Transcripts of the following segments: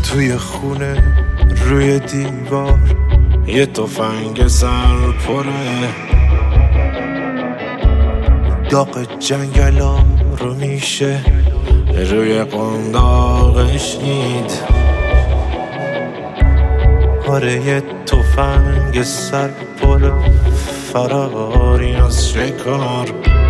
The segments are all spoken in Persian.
توی خونه روی دیوار یه تفنگ سر پره، داغ جنگلا رو میشه روی قنداقش دید. آره یه تفنگ سر پر فراری از شکار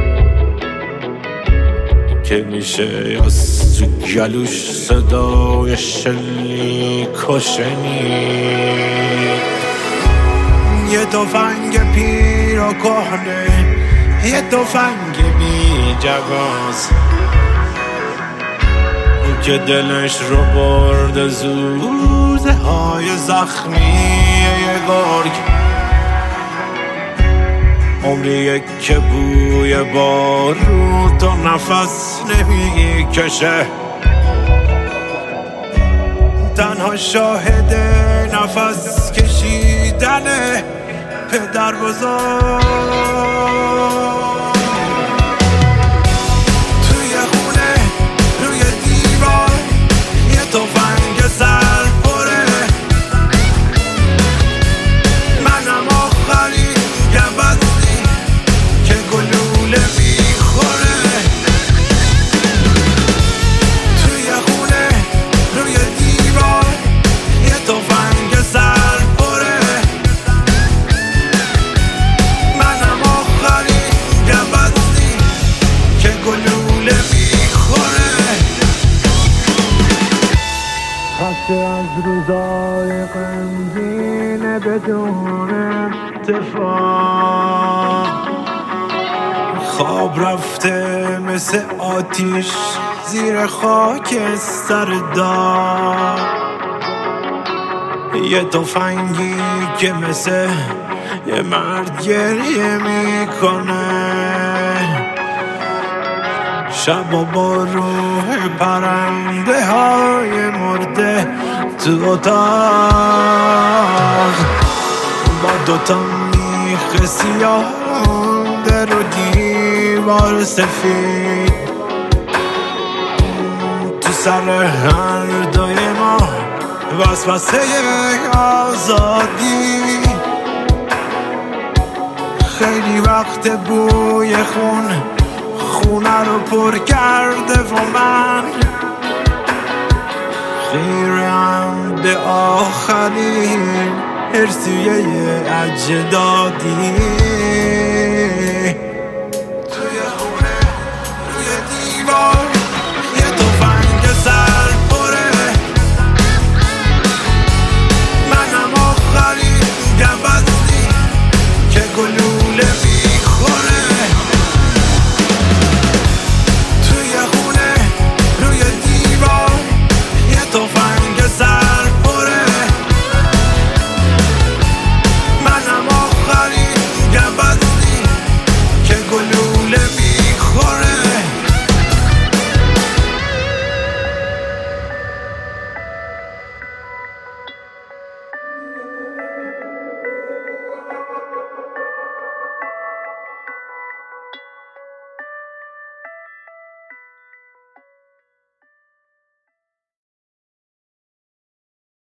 که میشه از تو گلوش صدای شلیک شنید. یه تفنگ پیر و کهنه، یه تفنگ بی جواز که دلش رو برده زوزه های زخمی یه گرگ. عمریه که بوی بارود و نفس نمی کشه، تنها شاهد نفس کشیدن پدر بزرگ. توی خونه روی دیوار یه تفنگ سر پره، منم آخری گوزنی که گلوله میخوره. توی خونه روی دیوار یه تفنگ سر پره، منم آخری گوزنی که گلوله میخوره. خسته از روزای غمگین بدون اتفاق، خواب رفته مثل آتیش زیر خاک سر داغ. یه تفنگی که مثل یه مرد گریه میکنه، شب و با روح پرنده های مرده تو اتاق، با دوتا میخ سیاه در و دیوار سفید. تو سر هر دوی ما وسوسه آزادی، خیلی وقت بوی خونه رو پر کرده و من خیرم به آخرین ارثیه اجدادی.